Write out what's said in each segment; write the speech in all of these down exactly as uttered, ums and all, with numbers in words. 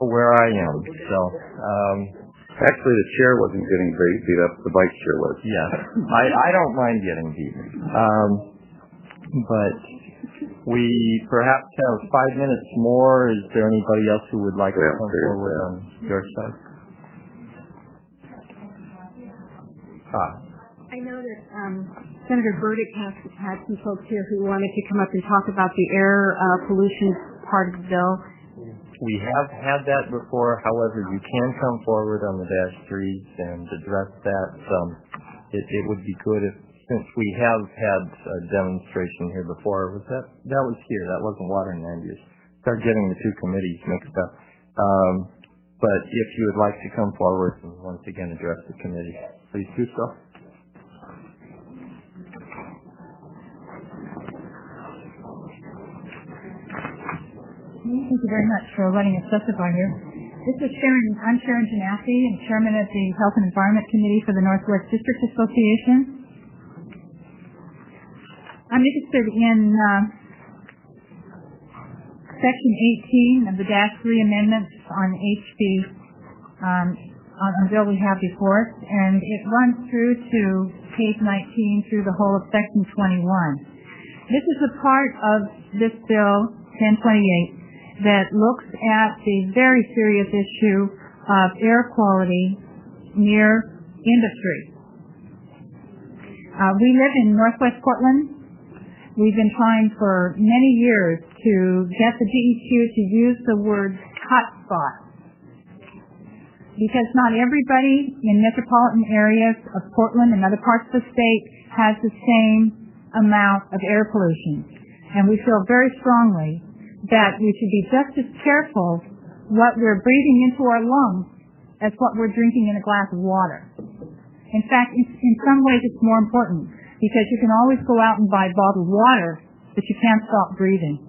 where I am. So, um, actually, the chair wasn't getting very beat up. The vice chair was. Yeah, I, I don't mind getting beaten. Um, but we perhaps have five minutes more. Is there anybody else who would like to come forward on your side? Ah. I know that um, Senator Burdick has had some folks here who wanted to come up and talk about the air uh, pollution part of the bill. We have had that before. However, you can come forward on the dash threes and address that. Um, it, it would be good if, since we have had a demonstration here before, was that that was here? That wasn't water and land use. Start getting the two committees mixed up. Um, but if you would like to come forward and once again address the committee, please do so. Thank you very much for letting us testify here. This is Sharon. I'm Sharon Janafi, and Chairman of the Health and Environment Committee for the Northwest District Association. I'm interested in uh, Section eighteen of the Dash three amendments on H B, um, on the bill we have before us, and it runs through to page nineteen through the whole of Section twenty-one. This is a part of this bill, ten twenty-eight, that looks at the very serious issue of air quality near industry. Uh, we live in Northwest Portland. We've been trying for many years to get the D E Q to use the word hotspot, because not everybody in metropolitan areas of Portland and other parts of the state has the same amount of air pollution. And we feel very strongly that we should be just as careful what we're breathing into our lungs as what we're drinking in a glass of water. In fact, in, in some ways it's more important, because you can always go out and buy bottled water, but you can't stop breathing.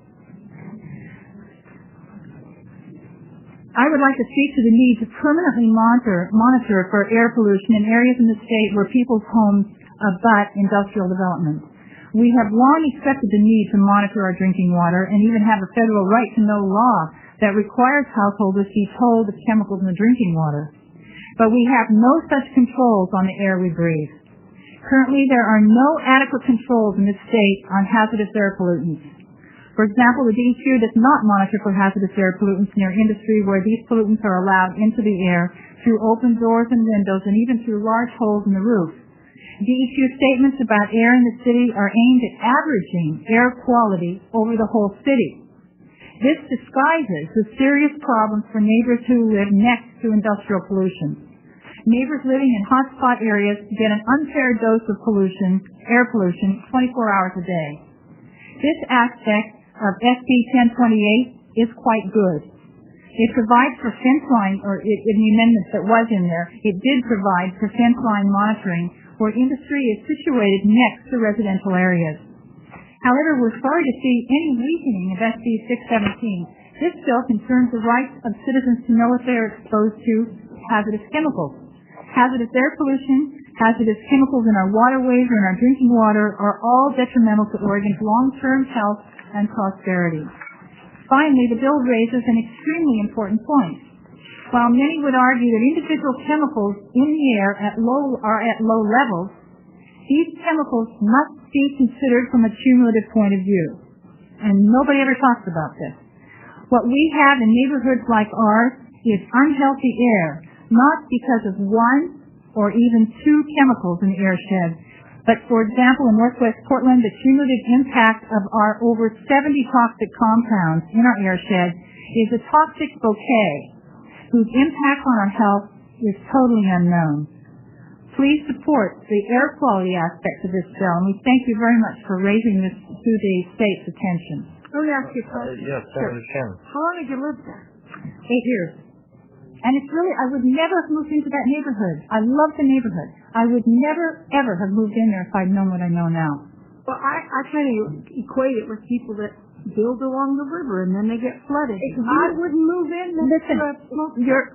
I would like to speak to the need to permanently monitor, monitor for air pollution in areas in the state where people's homes abut industrial development. We have long accepted the need to monitor our drinking water and even have a federal right to know law that requires householders be told of chemicals in the drinking water. But we have no such controls on the air we breathe. Currently, there are no adequate controls in this state on hazardous air pollutants. For example, the D E Q does not monitor for hazardous air pollutants near industry where these pollutants are allowed into the air through open doors and windows and even through large holes in the roof. D E Q statements about air in the city are aimed at averaging air quality over the whole city. This disguises the serious problems for neighbors who live next to industrial pollution. Neighbors living in hotspot areas get an unfair dose of pollution, air pollution, twenty-four hours a day. This aspect of S B ten twenty-eight is quite good. It provides for fence line, or it, in the amendments that was in there, it did provide for fence line monitoring where industry is situated next to residential areas. However, we're sorry to see any weakening of S B six seventeen. This bill concerns the rights of citizens to know if they are exposed to hazardous chemicals. Hazardous air pollution, hazardous chemicals in our waterways or in our drinking water are all detrimental to Oregon's long-term health and prosperity. Finally, the bill raises an extremely important point. While many would argue that individual chemicals in the air at low, are at low levels, these chemicals must be considered from a cumulative point of view. And nobody ever talks about this. What we have in neighborhoods like ours is unhealthy air, not because of one or even two chemicals in the air shed, but, for example, in Northwest Portland, the cumulative impact of our over seventy toxic compounds in our air shed is a toxic bouquet whose impact on our health is totally unknown. Please support the air quality aspects of this bill, and we thank you very much for raising this to the state's attention. Let me ask you a question. Uh, yes, Senator Chen. How long have you lived there? Eight years. And it's really, I would never have moved into that neighborhood. I love the neighborhood. I would never, ever have moved in there if I'd known what I know now. Well, I, I kind of equate it with people that build along the river and then they get flooded. I wouldn't move in. Listen, you're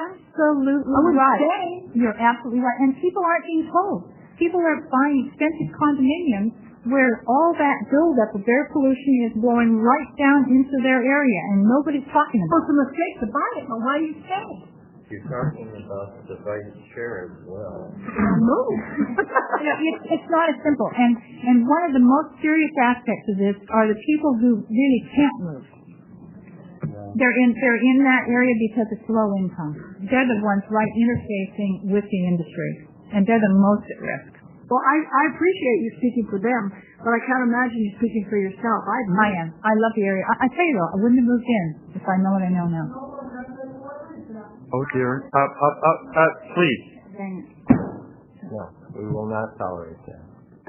absolutely right. You're absolutely right. And people aren't being told. People are buying expensive condominiums where all that buildup of air pollution is blowing right down into their area, and nobody's talking about it. It's a mistake to buy it, but why do you say it? You're talking about the vice chair as well. Move. You know, it's, it's not as simple. And, and one of the most serious aspects of this are the people who really can't move. They're in, they're in that area because it's low income. They're the ones right interfacing with the industry, and they're the most at risk. Well, I, I appreciate you speaking for them, but I can't imagine you speaking for yourself. I, I am. I love the area. I, I tell you though, I wouldn't have moved in if I know what I know now. Oh dear. Up, up, up, up, please. Dang it. No, we will not tolerate that.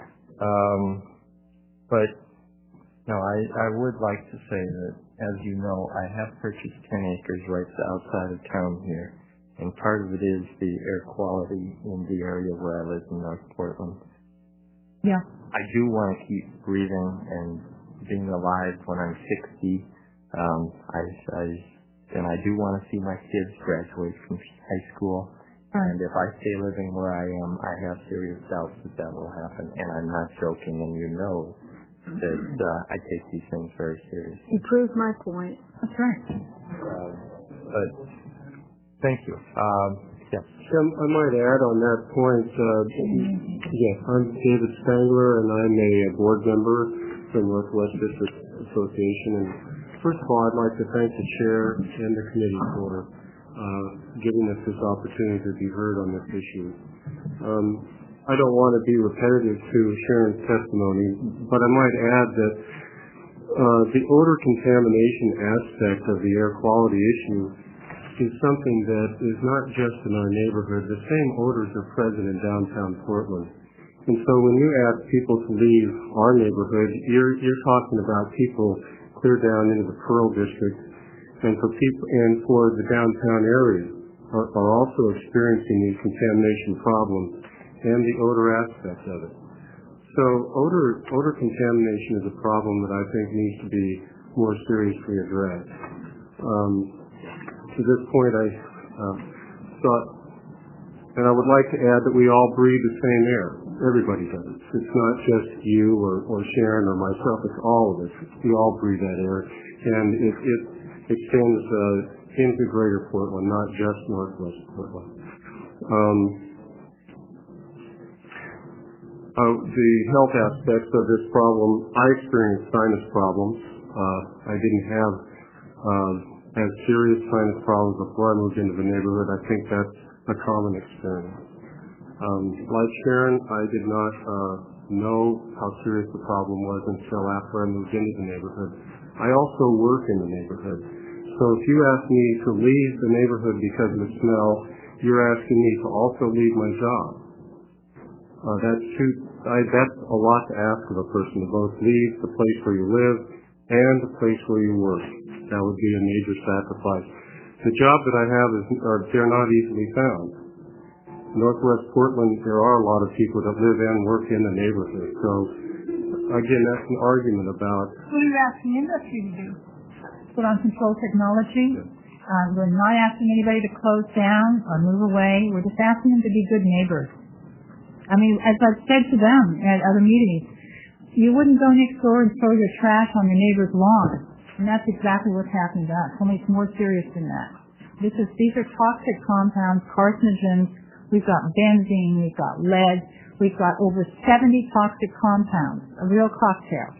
Um, but, no, I, I would like to say that, as you know, I have purchased ten acres right outside of town here, and part of it is the air quality in the area where I live in North Portland. Yeah. I do want to keep breathing and being alive when I'm sixty. Um, I, I, and I do want to see my kids graduate from high school. Right. And if I stay living where I am, I have serious doubts that that will happen. And I'm not joking, and you know that uh, I take these things very seriously. you proved my point. That's right. Uh, but thank you. Um, yeah. Jim, I might add on that point, uh, yes, I'm David Spangler, and I'm a board member for the Northwest District Association. And first of all, I'd like to thank the chair and the committee for uh, giving us this opportunity to be heard on this issue. Um, I don't want to be repetitive to Sharon's testimony, but I might add that uh, the odor contamination aspect of the air quality issue is something that is not just in our neighborhood. The same odors are present in downtown Portland. And so when you ask people to leave our neighborhood, you're, you're talking about people clear down into the Pearl District, and for people and for the downtown area are, are also experiencing these contamination problems and the odor aspect of it. So odor odor contamination is a problem that I think needs to be more seriously addressed. Um, to this point, I uh, thought, and I would like to add that we all breathe the same air. Everybody does. It's not just you or, or Sharon or myself. It's all of us. We all breathe that air, and it, it extends uh, into Greater Portland, not just Northwest Portland. Um, uh, the health aspects of this problem, I experienced sinus problems. Uh, I didn't have uh, as serious sinus problems before I moved into the neighborhood. I think that's a common experience. Um, like Sharon, I did not uh, know how serious the problem was until after I moved into the neighborhood. I also work in the neighborhood. So if you ask me to leave the neighborhood because of the smell, you're asking me to also leave my job. Uh, that's, too, I, that's a lot to ask of a person, to both leave the place where you live and the place where you work. That would be a major sacrifice. The job that I have is, or they're not easily found. Northwest Portland, there are a lot of people that live and work in the neighborhood. So, again, that's an argument about... What are you asking industry to do? Put on control technology? Yeah. Uh, we're not asking anybody to close down or move away. We're just asking them to be good neighbors. I mean, as I've said to them at other meetings, you wouldn't go next door and throw your trash on your neighbor's lawn. And that's exactly what's happening to us. Only it's more serious than that. This is, these are toxic compounds, carcinogens. We've got benzene, we've got lead, we've got over seventy toxic compounds, a real cocktail.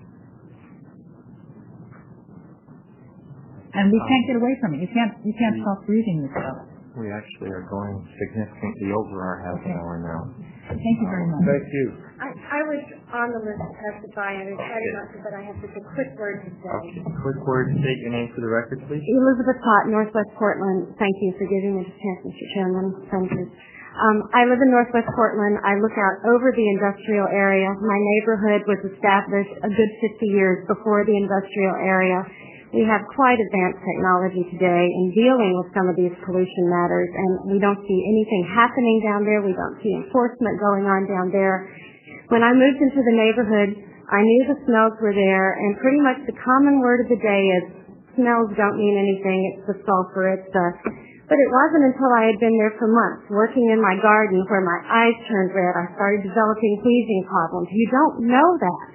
And we can't get away from it. You can't, you can't stop breathing this stuff. We actually are going significantly over our half an hour now. Thank you very much. Thank you. I, I was on the list to testify, and I decided not to, but I have just a quick word to say. Okay, quick word, state your name for the record, please. Elizabeth Pott, Northwest Portland. Thank you for giving me the chance, Mister Chairman. Thank you. Um, I live in Northwest Portland. I look out over the industrial area. My neighborhood was established a good fifty years before the industrial area. We have quite advanced technology today in dealing with some of these pollution matters, and we don't see anything happening down there. We don't see enforcement going on down there. When I moved into the neighborhood, I knew the smells were there, and pretty much the common word of the day is smells don't mean anything. It's the sulfur. It's the But it wasn't until I had been there for months, working in my garden, where my eyes turned red. I started developing wheezing problems. You don't know that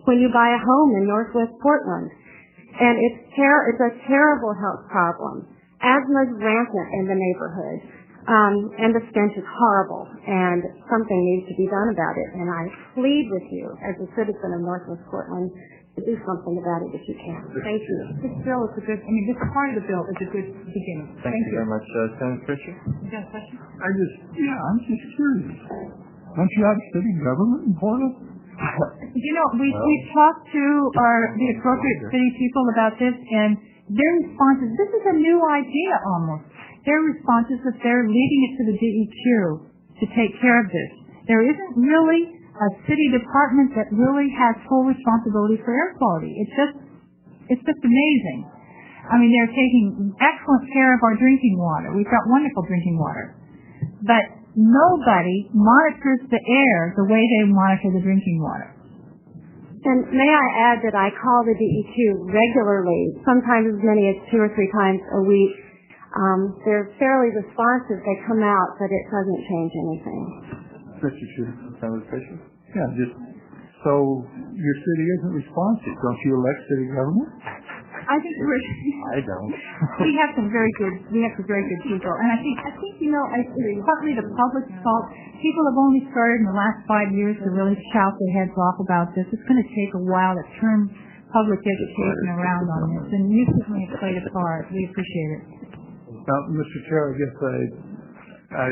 when you buy a home in Northwest Portland. And it's ter- it's a terrible health problem. Asthma is rampant in the neighborhood, um, and the stench is horrible, and something needs to be done about it. And I plead with you, as a citizen of Northwest Portland, to do something about it if you can. Thank you. This bill is a good, I mean, this part of the bill is a good beginning. Thank, Thank you very much, uh, Senator Fisher. You got a question? I just, yeah, I'm just curious. Don't you have city government in Portland? You know, we we talked to our the appropriate city people about this, and their response is, this is a new idea almost. Their response is that they're leaving it to the D E Q to take care of this. There isn't really a city department that really has full responsibility for air quality. It's just, it's just amazing. I mean, they're taking excellent care of our drinking water. We've got wonderful drinking water. But nobody monitors the air the way they monitor the drinking water. And may I add that I call the D E Q regularly, sometimes as many as two or three times a week. Um, they're fairly responsive. They come out, but it doesn't change anything. Mister Chair. Senator Fisher? Yeah, just, so your city isn't responsive. Don't you elect city government? I think we're, I don't. we have some very good, we have some very good people. And I think, I think, you know, I, partly the public's fault. People have only started in the last five years to really shout their heads off about this. It's going to take a while to turn public education around on this. And you certainly have played a part. We appreciate it. Now, Mister Chair, I guess I, I,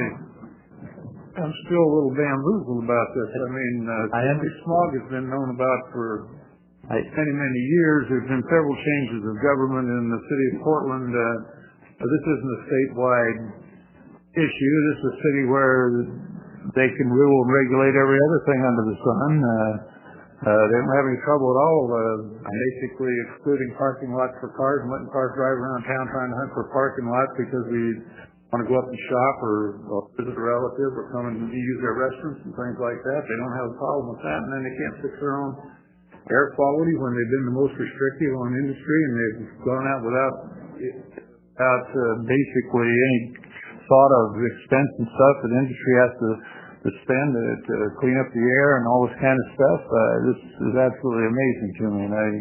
I'm still a little bamboozled about this. I mean, uh, I Henry Smog has been known about for I, many, many years. There's been several changes of government in the city of Portland. Uh, this isn't a statewide issue. This is a city where they can rule and regulate every other thing under the sun. Uh, uh, they don't have any trouble at all uh, basically excluding parking lots for cars and letting cars drive around town trying to hunt for parking lots because we want to go up and shop or, or visit a relative or come and use their restaurants and things like that. They don't have a problem with that, and then they can't fix their own air quality when they've been the most restrictive on industry, and they've gone out without without uh, basically any thought of expense and stuff that industry has to, to spend to, to clean up the air and all this kind of stuff. Uh, this is absolutely amazing to me, and I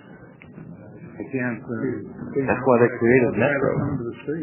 I can't. Uh, That's why they created Metro. the,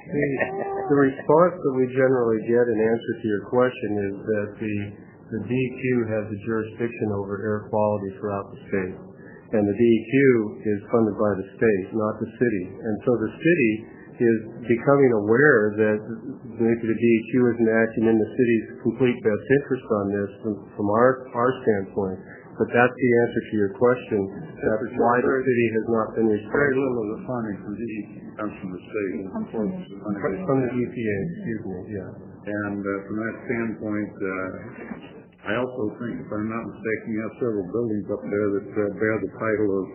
the response that we generally get in answer to your question is that the the D E Q has the jurisdiction over air quality throughout the state. And the D E Q is funded by the state, not the city. And so the city is becoming aware that maybe the D E Q isn't acting in the city's complete best interest on this from, from our, our standpoint. But that's the answer to your question. That's why the city has not been Very restricted. little of the funding from D E Q comes from the state. From the E P A, excuse me, yeah. And uh, from that standpoint, uh, I also think, if I'm not mistaken, you have several buildings up there that uh, bear the title of,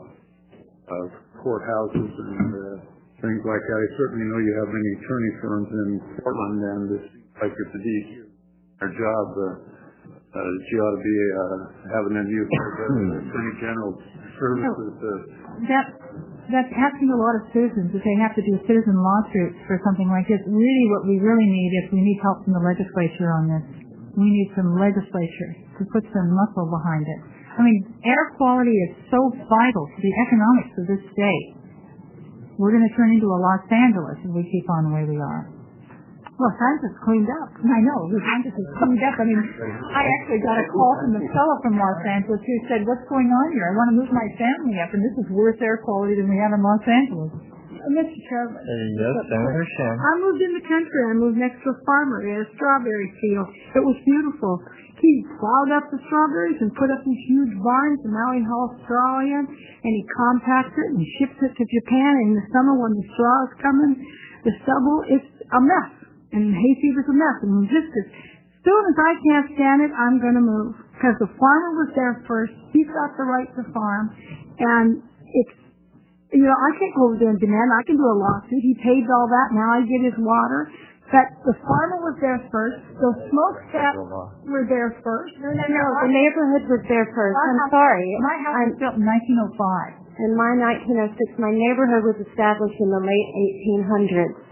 uh, of courthouses and uh, things like that. I certainly know you have many attorney firms in Portland, and it seems like it's a D E Q. Our job, uh, uh, that you ought to be uh, having a view for the Attorney General services. Uh, That, that's asking a lot of citizens if they have to do citizen lawsuits for something like this. Really what we really need is we need help from the legislature on this. We need some legislature to put some muscle behind it. I mean, air quality is so vital to the economics of this state. We're going to turn into a Los Angeles if we keep on the way we are. Los Angeles cleaned up. I know, Los Angeles is cleaned up. I mean, I actually got a call from the fellow from Los Angeles who said, what's going on here? I want to move my family up, and this is worse air quality than we have in Los Angeles. Uh, Mister Chairman. Yes, Senator Shen. I moved in the country. I moved next to a farmer. He had a strawberry field. It was beautiful. He plowed up the strawberries and put up these huge barns, and now he hauls straw in, and he compacts it and ships it to Japan. In the summer when the straw is coming, the stubble is a mess, and hay fever's a mess. And just as soon as I can't stand it, I'm going to move. Because the farmer was there first. He's got the right to farm, and it's You know, I can't go over there and demand. I can do a lawsuit. He paved all that. Now I get his water. But the farmer was there first. The smokestacks were there first. No, no, no. The neighborhood was there first. My I'm house, sorry. My house I'm, was built in nineteen oh five. in my nineteen oh six, my neighborhood was established in the late eighteen hundreds.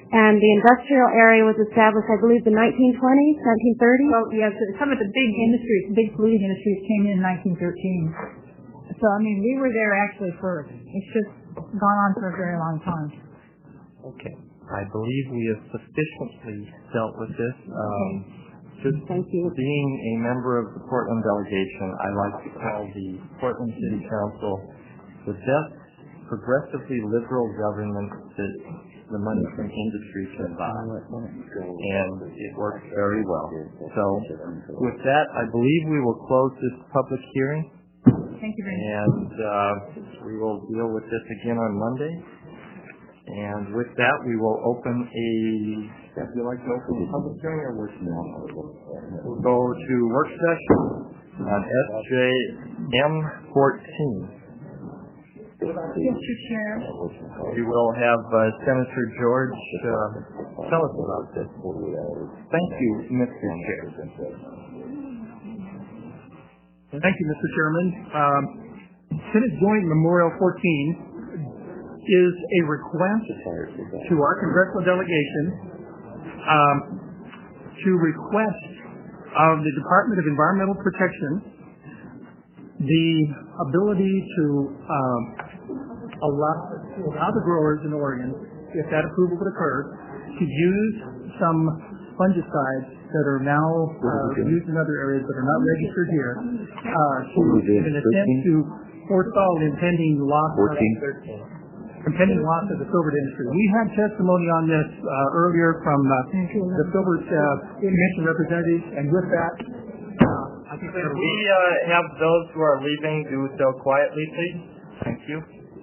And the industrial area was established, I believe, in nineteen twenties, nineteen thirties? Well, yes, some of the big industries, big polluting industries came in in nineteen thirteen. So, I mean, we were there actually first. It's just gone on for a very long time. Okay. I believe we have sufficiently dealt with this. Um, just Thank you. being a member of the Portland delegation, I like to call the Portland City Council the best progressively liberal government that the money from industry can buy. And it works very well. So with that, I believe we will close this public hearing. Thank you very much. And uh, we will deal with this again on Monday. And with that, we will open a, would you like to open the public hearing or work session? We'll go to work session on S J M fourteen. Mister Chair. We will have uh, Senator George uh, tell us about this. Thank you, Mister Chair. Thank you, Mister Chairman. Um, Senate Joint Memorial fourteen is a request to our congressional delegation um, to request of the Department of Environmental Protection the ability to um, allow, to allow the growers in Oregon, if that approval would occur, to use some fungicides that are now uh, used in other areas that are not registered here uh, to, in an attempt to forestall impending loss of impending loss of the filbert industry. We had testimony on this uh, earlier from uh, the filbert uh, commission representatives, and with that, uh, I think Could we uh, have those who are leaving do so quietly, please? Thank you.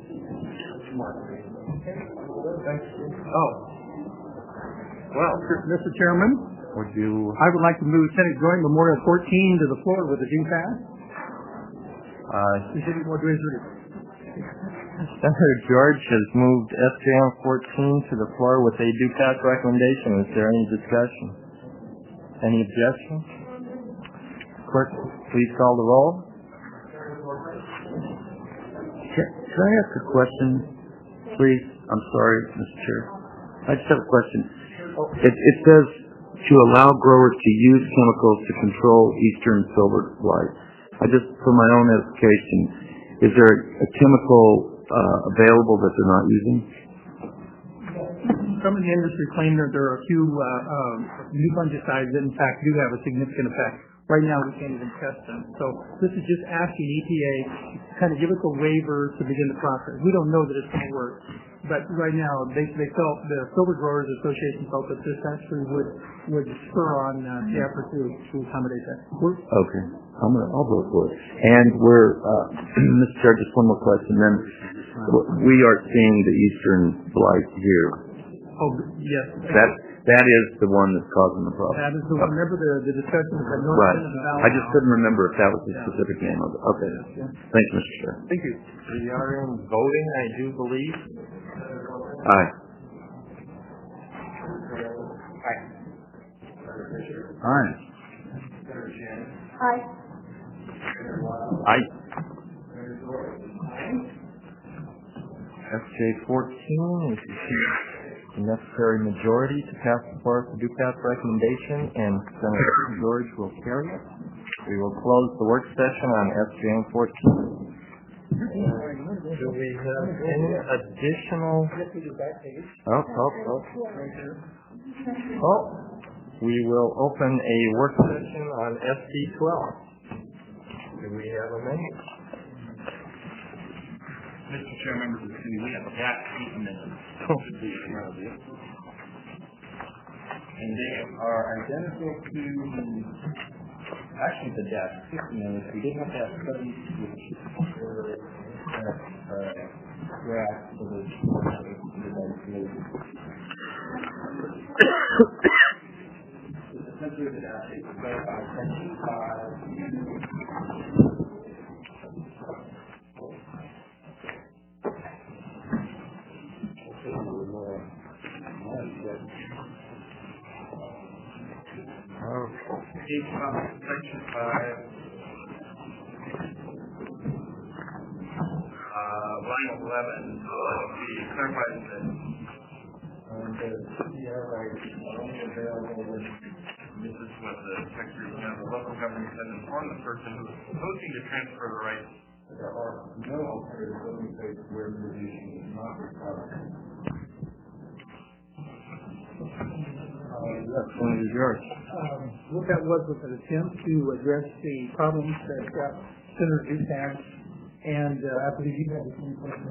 Oh. Well, Mister Chairman, would you? I would like to move Senate Joint Memorial fourteen to the floor with a due pass. Uh, Senator George has moved S J M fourteen to the floor with a due pass recommendation. Is there any discussion? Any objection? Clerk, please call the roll. Can, can I ask a question, please? I'm sorry, Mister Chair. I just have a question. It, it says to allow growers to use chemicals to control eastern filbert blight. I just, for my own edification, is there a chemical uh, available that they're not using? Some of the industry claim that there are a few uh, um, new fungicides that, in fact, do have a significant effect. Right now, we can't even test them. So this is just asking E P A to kind of give us a waiver to begin the process. We don't know that it's going to work. But right now, they, they felt, the Filbert Growers Association felt that this actually would, would spur on uh, the effort to, to accommodate that. We're, okay. I'm gonna, I'll vote for it. And we're, uh, Mister Chair, just one more question. Then we are seeing the eastern blight here. oh, yes. That that is the one that's causing the problem. That is the one. Remember the, the discussion that North Right. End of the Valley. I just couldn't remember if that was the specific name of it. Okay. Yeah. Thank you, Mister Chair. Thank you. We are in voting, I do believe. Aye. Aye. Aye. Aye. S J fourteen is the necessary majority to pass the floor for due pass recommendation, and Senator George will carry it. We will close the work session on S J M fourteen. Do we have any additional? Oh, oh, oh. Oh, we will open a work session on S D twelve. Do we have a minute? Mister Chair, members of the committee, we have that eight amendments. And they are identical to, actually, the dash six amendments. We did have that study which were uh, draft for the essentially the dash six is by section five. Page five, section five, uh, line eleven, uh, the clarifies that um, the Yeah, right. Only available when this is what the Secretary of the local government has informed the person who is proposing to transfer the rights. There are no alternative building sites where mitigation is not required. Uh, yes, one is yours. Um, what that was was an attempt to address the problems that uh, Senator Duke had, and uh, I believe you had the same question.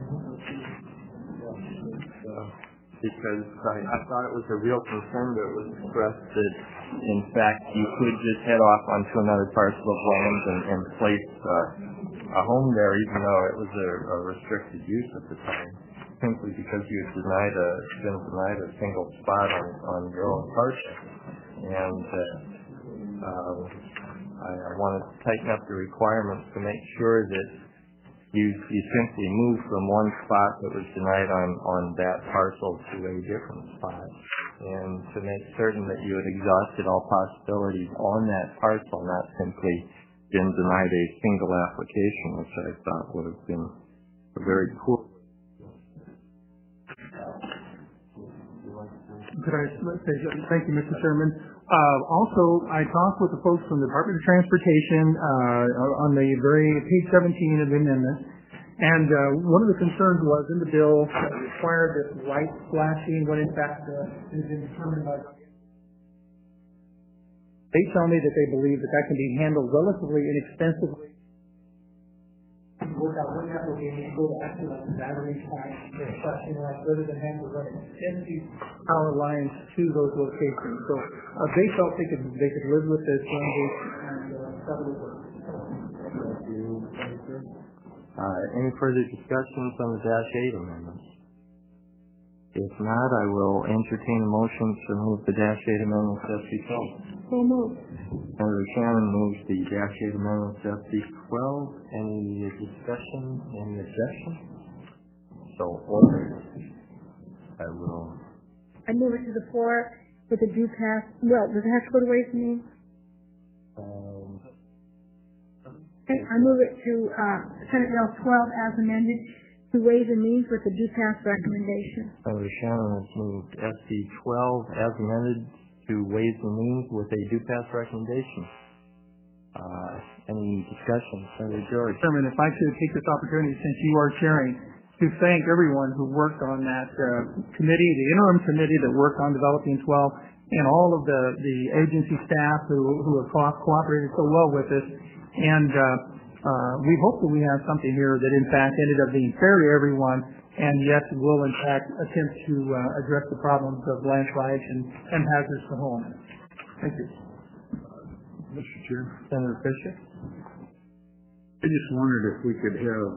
Uh, because I, I thought it was a real concern that was expressed that, in fact, you could just head off onto another parcel of land and, and place uh, a home there, even though it was a, a restricted use at the time, simply because you had denied a, been denied a single spot on, on your own parcel. And uh, uh, I, I wanted to tighten up the requirements to make sure that You, you simply move from one spot that was denied on, on that parcel to a different spot, and to make certain that you had exhausted all possibilities on that parcel, not simply been denied a single application, which I thought would have been a very poor. Could I say something? Thank you, Mister Chairman. Uh, also, I talked with the folks from the Department of Transportation uh, on the very page seventeen of the amendment, and uh, one of the concerns was in the bill that required this light flashing when in fact uh, it has been determined by. They tell me that they believe that that can be handled relatively inexpensively. Work out what application, go to actually like the battery pack, flashing light, rather than have to run extensive power lines to those locations. So uh, they felt they could they could live with this language, and uh, that would work. Uh, any further discussions on the Dash eight amendments? If not, I will entertain a motion to move the Dash eight amendments as before. So moved. Senator Shannon moves the Dash eight amendments as B twelve. Any discussion? Any objection? So ordered. I will. I move it to the floor with the due pass. Well, does it have to go to Ways and Means? Um, Okay, I move it to uh, Senate Bill twelve as amended to Ways and Means with the due pass recommendation. Senator Shannon has moved S B twelve as amended to Ways and Means with a due pass recommendation. Uh, any discussion? Senator George. Chairman, if I could take this opportunity, since you are chairing, to thank everyone who worked on that uh, committee, the interim committee that worked on developing twelve, and all of the, the agency staff who, who have co- cooperated so well with us. And uh, uh, we hope that we have something here that, in fact, ended up being fair to everyone, and yet will, in fact, attempt to uh, address the problems of landslides and, and hazards to homes. Thank you. Mister Chair, Senator Fisher. I just wondered if we could have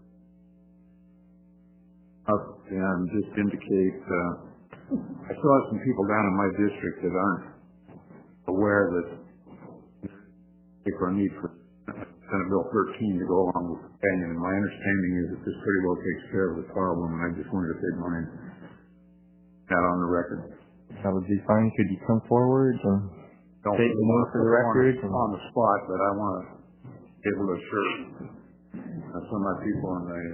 uh, up and just indicate. Uh, I saw some people down in my district that aren't aware that there's a need for Senate Bill thirteen to go along with the companion, and my understanding is that this pretty well takes care of the problem, and I just wondered if they'd mind that on the record. That would be fine. Could you come forward and Don't state the name for the record? On, on the spot, but I want to be able to assure uh, some of my people in the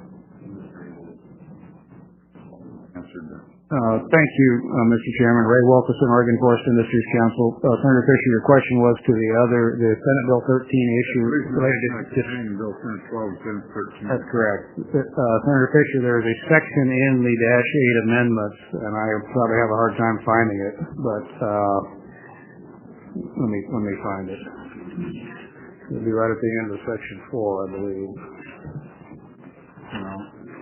answered that. Uh, thank you, uh, Mister Chairman. Ray Wilkerson, Oregon Forest Industries Council. Uh, Senator Fisher, your question was to the other, the Senate Bill thirteen issue related to companion bill Senate twelve, Senate thirteen. That's correct. Uh, Senator Fisher, there is a section in the Dash eight amendments, and I probably have a hard time finding it, but uh, let me let me find it. It'll be right at the end of section four, I believe. No.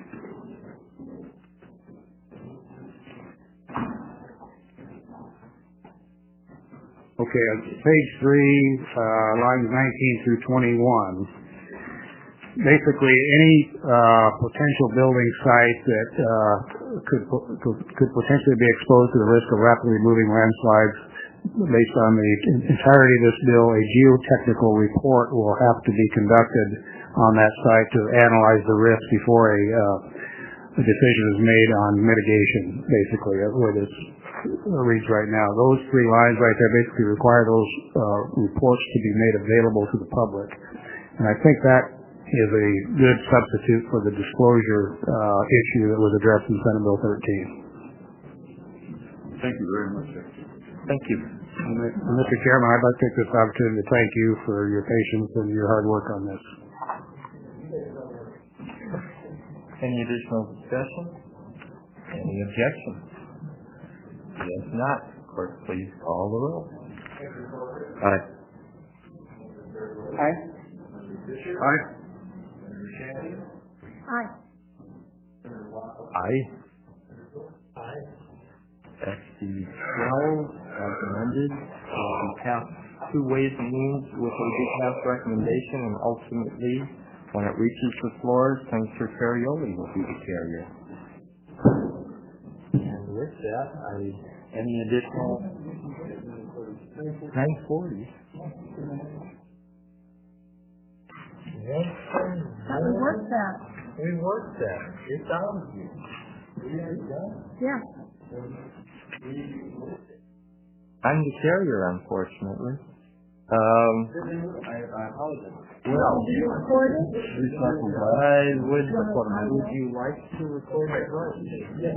Okay, on page three, uh, lines nineteen through twenty-one. Basically, any uh, potential building site that uh, could, could could potentially be exposed to the risk of rapidly moving landslides, based on the entirety of this bill, a geotechnical report will have to be conducted on that site to analyze the risk before a, uh, a decision is made on mitigation. Basically, where this reads right now. Those three lines right there basically require those uh, reports to be made available to the public. And I think that is a good substitute for the disclosure uh, issue that was addressed in Senate Bill thirteen. Thank you very much, sir. Thank you. Mister Chairman, I'd like to take this opportunity to thank you for your patience and your hard work on this. Any additional discussion? Any objections? If not, clerk, please call the roll. Aye. Aye. Aye. Aye. Aye. Aye. That's the twelve as amended. Uh, we passed two ways and means with a big pass recommendation, and ultimately, when it reaches the floor, Senator Ferrioli will be the carrier. And with that, I, any additional nine forty. How we worked that? We worked that. It's out of you. Yeah. I'm the carrier, unfortunately. Um, I, I apologize. well, You recorded? I would, would you like to record it right? Yes.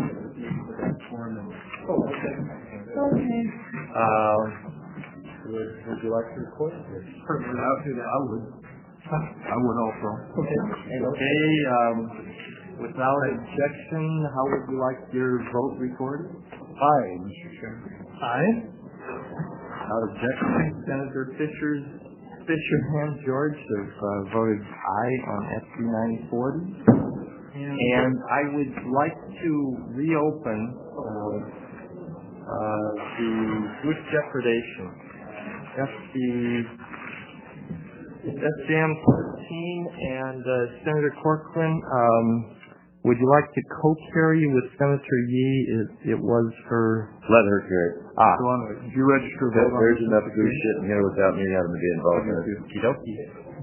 Okay. Um, would, would you like to record it? I would. I would also. Okay. Okay, um, without objection, how would you like your vote recorded? Aye, Mister Chairman. Aye. Without objection, Senator Fisher's, Fisher and George have uh, voted aye on S B nine forty. And I would like to reopen uh, uh, the good depredation. That's the That's Jam thirteen, and uh, Senator Corcoran, um, would you like to co-carry with Senator Yee? It, it was for... Let her carry it. Ah. So on, did you register a vote on There's this? enough goose shit in here without me having to be involved in it. Okey-dokey.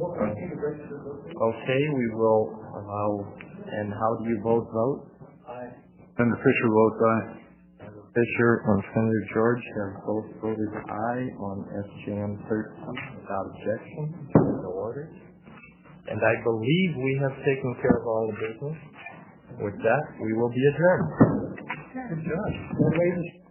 Okay, we will allow... And how do you both vote? Aye. Senator Fisher votes aye. Fisher and Senator George have both voted aye on S J M thirteen without objection. No order. And I believe we have taken care of all the business. With that, we will be adjourned. Okay. Good job.